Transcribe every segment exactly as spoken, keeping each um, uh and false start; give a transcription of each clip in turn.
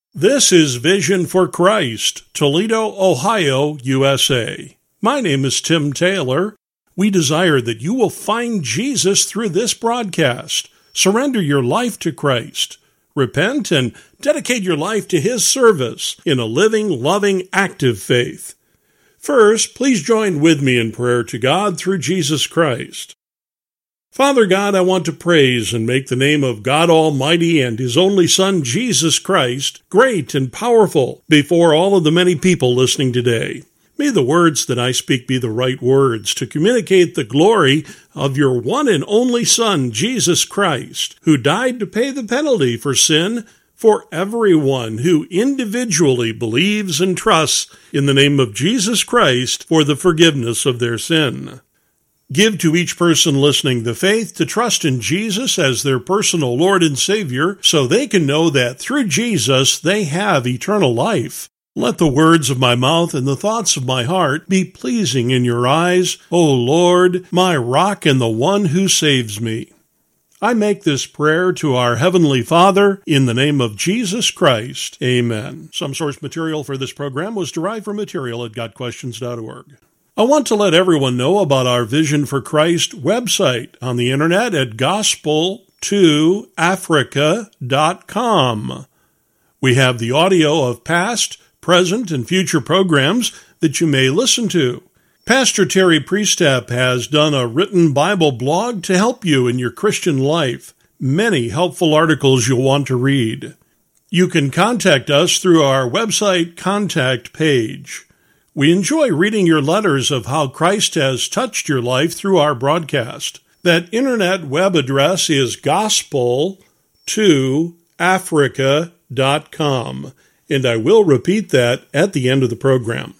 This is Vision for Christ, Toledo, Ohio, U S A. My name is Tim Taylor. We desire that you will find Jesus through this broadcast. Surrender your life to Christ. Repent and dedicate your life to His service in a living, loving, active faith. First, please join with me in prayer to God through Jesus Christ. Father God, I want to praise and make the name of God Almighty and His only Son, Jesus Christ, great and powerful before all of the many people listening today. May the words that I speak be the right words to communicate the glory of your one and only Son, Jesus Christ, who died to pay the penalty for sin for everyone who individually believes and trusts in the name of Jesus Christ for the forgiveness of their sin. Give to each person listening the faith to trust in Jesus as their personal Lord and Savior so they can know that through Jesus they have eternal life. Let the words of my mouth and the thoughts of my heart be pleasing in your eyes, O Lord, my rock and the one who saves me. I make this prayer to our Heavenly Father in the name of Jesus Christ. Amen. Some source material for this program was derived from material at got questions dot org. I want to let everyone know about our Vision for Christ website on the internet at gospel to africa dot com. We have the audio of past, present, and future programs that you may listen to. Pastor Terry Priestap has done a written Bible blog to help you in your Christian life. Many helpful articles you'll want to read. You can contact us through our website contact page. We enjoy reading your letters of how Christ has touched your life through our broadcast. That internet web address is gospel to africa dot com, and I will repeat that at the end of the program.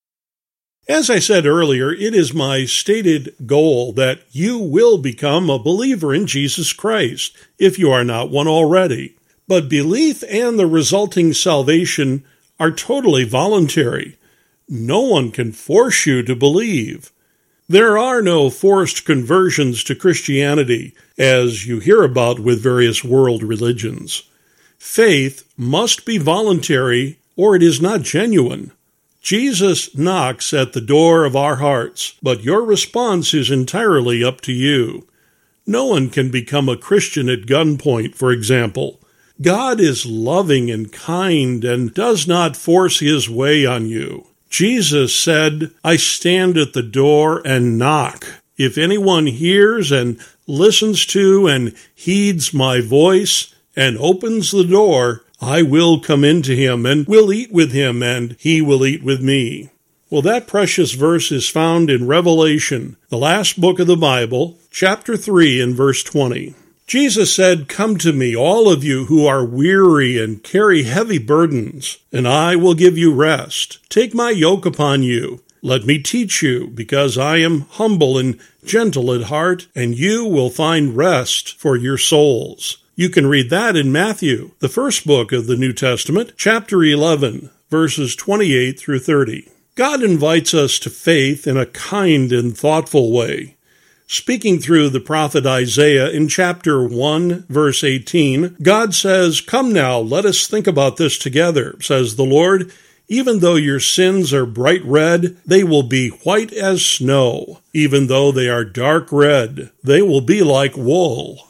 As I said earlier, it is my stated goal that you will become a believer in Jesus Christ, if you are not one already. But belief and the resulting salvation are totally voluntary. No one can force you to believe. There are no forced conversions to Christianity, as you hear about with various world religions. Faith must be voluntary, or it is not genuine. Jesus knocks at the door of our hearts, but your response is entirely up to you. No one can become a Christian at gunpoint, for example. God is loving and kind and does not force His way on you. Jesus said, I stand at the door and knock. If anyone hears and listens to and heeds my voice and opens the door, I will come into him and will eat with him and he will eat with me. Well, that precious verse is found in Revelation, the last book of the Bible, chapter three and verse twenty. Jesus said, Come to me, all of you who are weary and carry heavy burdens, and I will give you rest. Take my yoke upon you. Let me teach you, because I am humble and gentle at heart, and you will find rest for your souls. You can read that in Matthew, the first book of the New Testament, chapter eleven, verses twenty-eight through thirty. God invites us to faith in a kind and thoughtful way. Speaking through the prophet Isaiah in chapter one, verse eighteen, God says, Come now, let us think about this together, says the Lord. Even though your sins are bright red, they will be white as snow. Even though they are dark red, they will be like wool.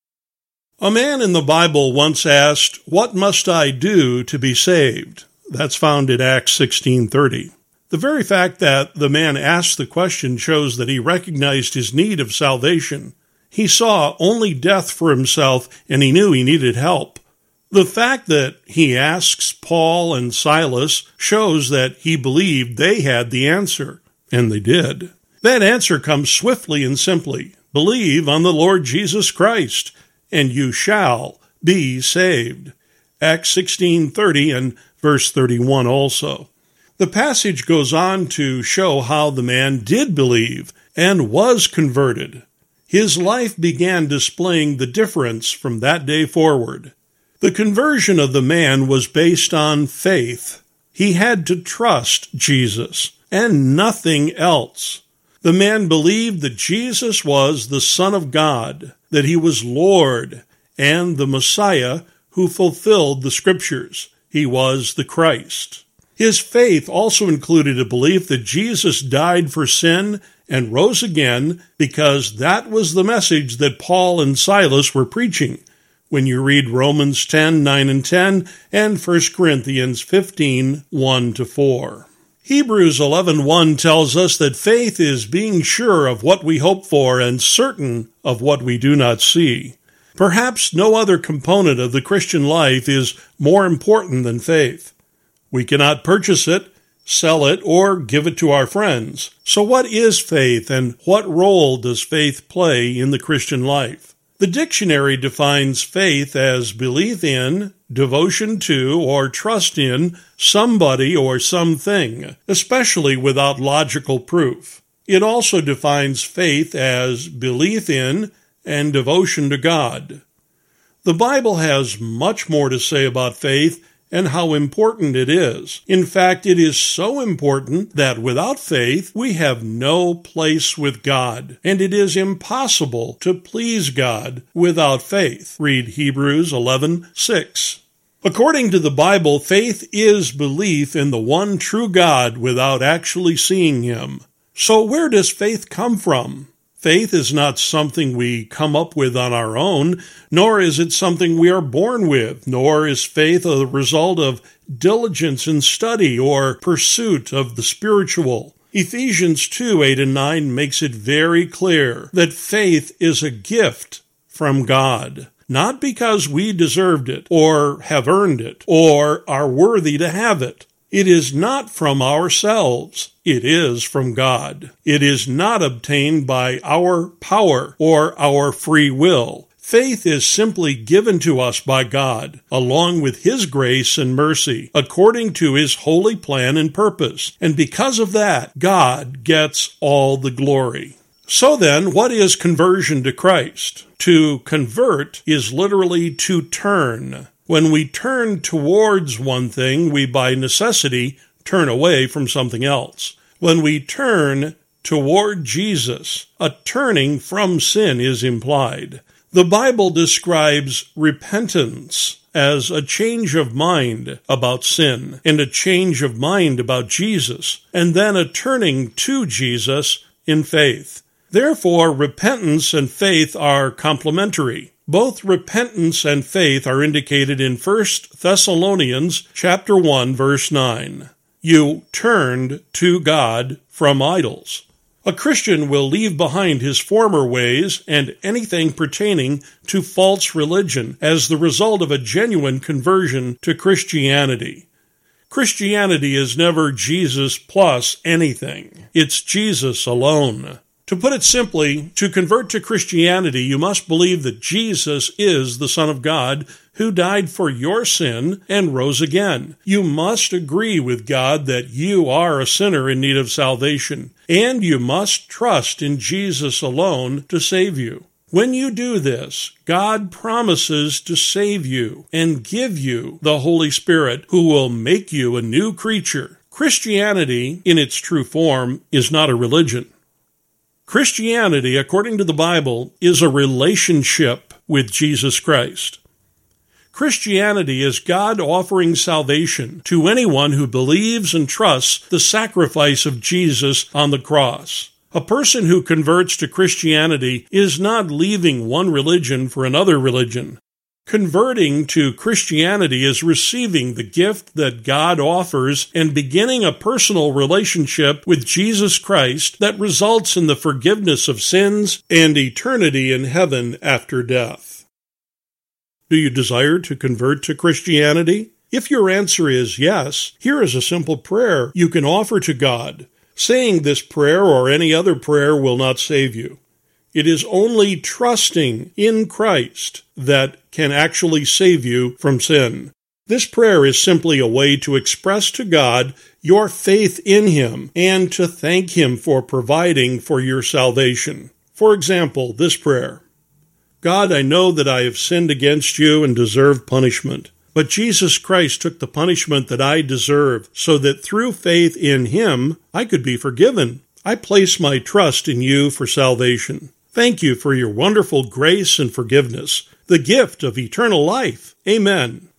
A man in the Bible once asked, What must I do to be saved? That's found in Acts sixteen thirty. The very fact that the man asked the question shows that he recognized his need of salvation. He saw only death for himself, and he knew he needed help. The fact that he asks Paul and Silas shows that he believed they had the answer, and they did. That answer comes swiftly and simply. Believe on the Lord Jesus Christ, and you shall be saved. Acts sixteen thirty and verse thirty-one also. The passage goes on to show how the man did believe and was converted. His life began displaying the difference from that day forward. The conversion of the man was based on faith. He had to trust Jesus and nothing else. The man believed that Jesus was the Son of God, that he was Lord and the Messiah who fulfilled the Scriptures. he was the Christ. His faith also included a belief that Jesus died for sin and rose again, because that was the message that Paul and Silas were preaching when you read Romans ten, nine and ten, and First Corinthians fifteen, one to four. Hebrews eleven one tells us that faith is being sure of what we hope for and certain of what we do not see. Perhaps no other component of the Christian life is more important than faith. We cannot purchase it, sell it, or give it to our friends. So what is faith, and what role does faith play in the Christian life? The dictionary defines faith as belief in, devotion to, or trust in somebody or something, especially without logical proof. It also defines faith as belief in and devotion to God. The Bible has much more to say about faith and how important it is. In fact, it is so important that without faith, we have no place with God, and it is impossible to please God without faith. Read Hebrews eleven six. According to the Bible, faith is belief in the one true God without actually seeing Him. So where does faith come from? Faith is not something we come up with on our own, nor is it something we are born with, nor is faith a result of diligence in study or pursuit of the spiritual. Ephesians two, eight and nine makes it very clear that faith is a gift from God, not because we deserved it, or have earned it, or are worthy to have it. It is not from ourselves. It is from God. It is not obtained by our power or our free will. Faith is simply given to us by God, along with His grace and mercy, according to His holy plan and purpose. And because of that, God gets all the glory. So then, what is conversion to Christ? To convert is literally to turn. When we turn towards one thing, we by necessity turn away from something else. When we turn toward Jesus, a turning from sin is implied. The Bible describes repentance as a change of mind about sin, and a change of mind about Jesus, and then a turning to Jesus in faith. Therefore, repentance and faith are complementary. Both repentance and faith are indicated in First Thessalonians chapter one, verse nine. You turned to God from idols. A Christian will leave behind his former ways and anything pertaining to false religion as the result of a genuine conversion to Christianity. Christianity is never Jesus plus anything. It's Jesus alone. To put it simply, to convert to Christianity, you must believe that Jesus is the Son of God who died for your sin and rose again. You must agree with God that you are a sinner in need of salvation, and you must trust in Jesus alone to save you. When you do this, God promises to save you and give you the Holy Spirit, who will make you a new creature. Christianity, in its true form, is not a religion. Christianity, according to the Bible, is a relationship with Jesus Christ. Christianity is God offering salvation to anyone who believes and trusts the sacrifice of Jesus on the cross. A person who converts to Christianity is not leaving one religion for another religion. Converting to Christianity is receiving the gift that God offers and beginning a personal relationship with Jesus Christ that results in the forgiveness of sins and eternity in heaven after death. Do you desire to convert to Christianity? If your answer is yes, here is a simple prayer you can offer to God. Saying this prayer or any other prayer will not save you. It is only trusting in Christ that can actually save you from sin. This prayer is simply a way to express to God your faith in Him and to thank Him for providing for your salvation. For example, this prayer: God, I know that I have sinned against you and deserve punishment. But Jesus Christ took the punishment that I deserve so that through faith in Him, I could be forgiven. I place my trust in you for salvation. Thank you for your wonderful grace and forgiveness, the gift of eternal life. Amen.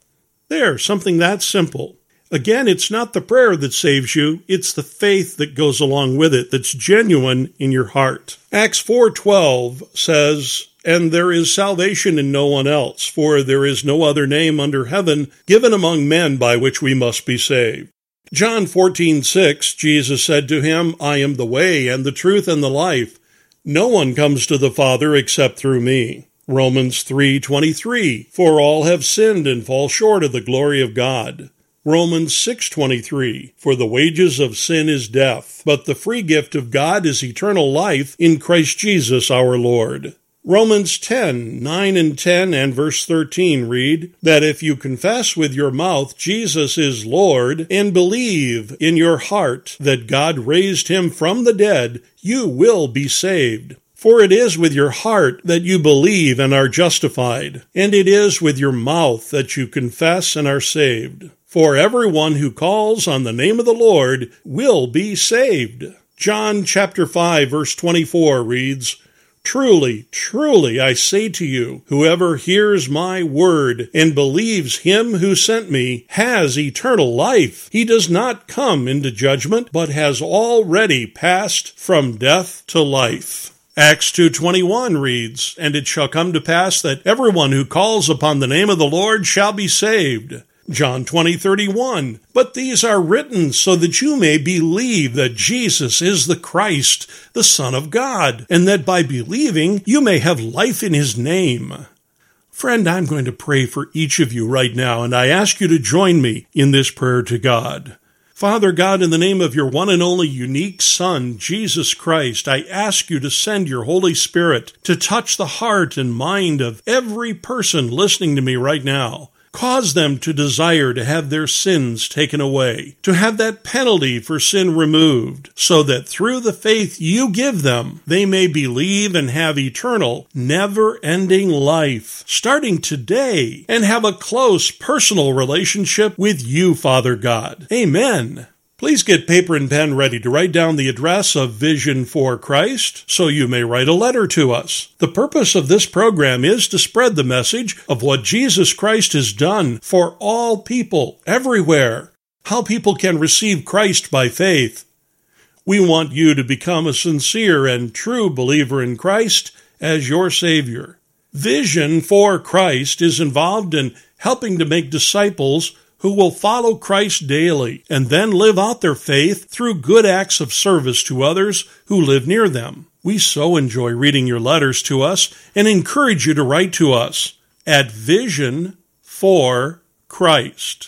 There, something that simple. Again, it's not the prayer that saves you, it's the faith that goes along with it that's genuine in your heart. Acts four twelve says, "And there is salvation in no one else, for there is no other name under heaven given among men by which we must be saved." John fourteen six, Jesus said to him, "I am the way and the truth and the life. No one comes to the Father except through me." Romans three twenty-three, "For all have sinned and fall short of the glory of God." Romans six twenty-three, "For the wages of sin is death, but the free gift of God is eternal life in Christ Jesus our Lord." Romans ten nine and ten and verse thirteen read, "That if you confess with your mouth Jesus is Lord, and believe in your heart that God raised him from the dead, you will be saved. For it is with your heart that you believe and are justified, and it is with your mouth that you confess and are saved. For everyone who calls on the name of the Lord will be saved." John chapter five verse twenty-four reads, "Truly, truly, I say to you, whoever hears my word and believes him who sent me has eternal life. He does not come into judgment, but has already passed from death to life." Acts two twenty-one reads, "And it shall come to pass that everyone who calls upon the name of the Lord shall be saved." John twenty thirty-one, "But these are written so that you may believe that Jesus is the Christ, the Son of God, and that by believing you may have life in his name." Friend, I'm going to pray for each of you right now, and I ask you to join me in this prayer to God. Father God, in the name of your one and only unique Son, Jesus Christ, I ask you to send your Holy Spirit to touch the heart and mind of every person listening to me right now. Cause them to desire to have their sins taken away, to have that penalty for sin removed, so that through the faith you give them, they may believe and have eternal, never-ending life, starting today, and have a close personal relationship with you, Father God. Amen. Please get paper and pen ready to write down the address of Vision for Christ so you may write a letter to us. The purpose of this program is to spread the message of what Jesus Christ has done for all people, everywhere, how people can receive Christ by faith. We want you to become a sincere and true believer in Christ as your Savior. Vision for Christ is involved in helping to make disciples who will follow Christ daily and then live out their faith through good acts of service to others who live near them. We so enjoy reading your letters to us and encourage you to write to us at Vision for Christ,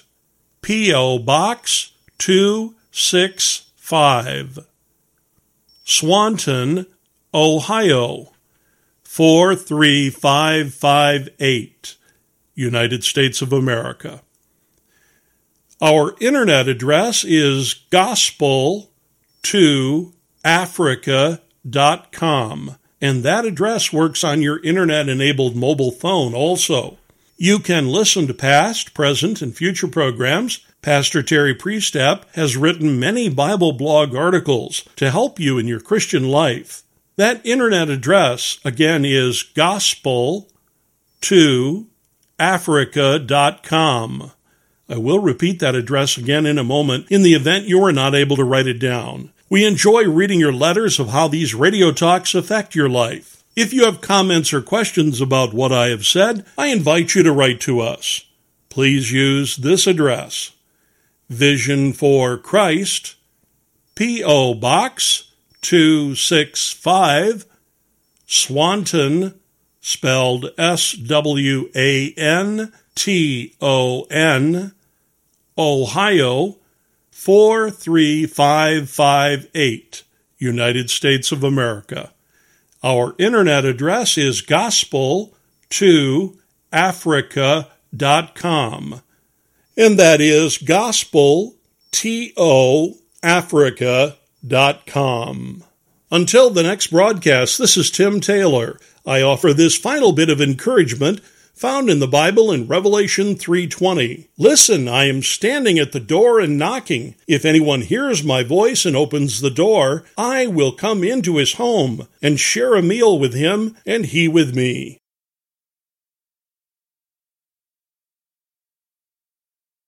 P O. Box two six five, Swanton, Ohio, four three five five eight, United States of America. Our internet address is gospel to africa dot com, and that address works on your internet-enabled mobile phone also. You can listen to past, present, and future programs. Pastor Terry Priestap has written many Bible blog articles to help you in your Christian life. That internet address, again, is gospel to africa dot com. I will repeat that address again in a moment in the event you are not able to write it down. We enjoy reading your letters of how these radio talks affect your life. If you have comments or questions about what I have said, I invite you to write to us. Please use this address: Vision for Christ, P O. Box two six five, Swanton, spelled S W A N T O N, Ohio, four three five five eight, United States of America. Our internet address is gospel to africa dot com, and that is gospel to africa dot com. Until the next broadcast, this is Tim Taylor. I offer this final bit of encouragement found in the Bible in Revelation three twenty. Listen, I am standing at the door and knocking. If anyone hears my voice and opens the door, I will come into his home and share a meal with him and he with me.